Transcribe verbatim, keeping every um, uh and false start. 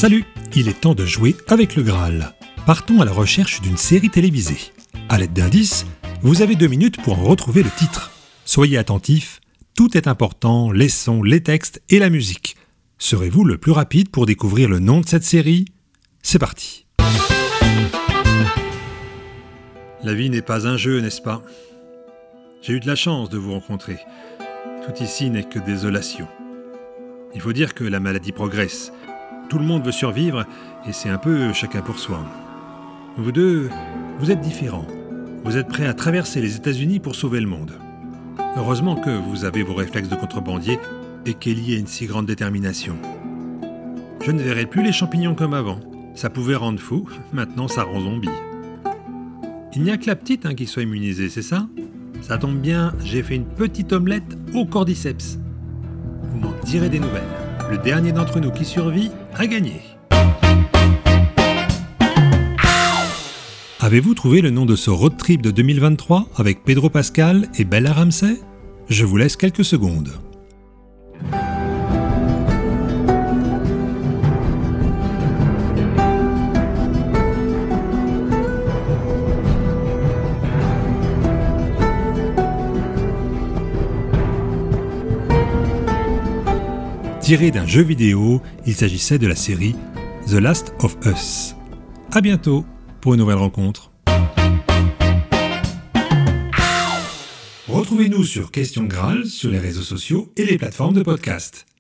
Salut, il est temps de jouer avec le Graal. Partons à la recherche d'une série télévisée. À l'aide d'indices, vous avez deux minutes pour en retrouver le titre. Soyez attentifs, tout est important, les sons, les textes et la musique. Serez-vous le plus rapide pour découvrir le nom de cette série ? C'est parti. La vie n'est pas un jeu, n'est-ce pas ? J'ai eu de la chance de vous rencontrer. Tout ici n'est que désolation. Il faut dire que la maladie progresse. Tout le monde veut survivre et c'est un peu chacun pour soi. Vous deux, vous êtes différents. Vous êtes prêts à traverser les États-Unis pour sauver le monde. Heureusement que vous avez vos réflexes de contrebandier et qu'Ellie a une si grande détermination. Je ne verrai plus les champignons comme avant. Ça pouvait rendre fou, maintenant ça rend zombie. Il n'y a que la petite hein, qui soit immunisée, c'est ça ? Ça tombe bien, j'ai fait une petite omelette au cordyceps. Vous m'en direz des nouvelles. Le dernier d'entre nous qui survit a gagné. Avez-vous trouvé le nom de ce road trip de deux mille vingt-trois avec Pedro Pascal et Bella Ramsey ? Je vous laisse quelques secondes. Tiré d'un jeu vidéo, il s'agissait de la série The Last of Us. À bientôt pour une nouvelle rencontre. Retrouvez-nous sur Question Graal sur les réseaux sociaux et les plateformes de podcast.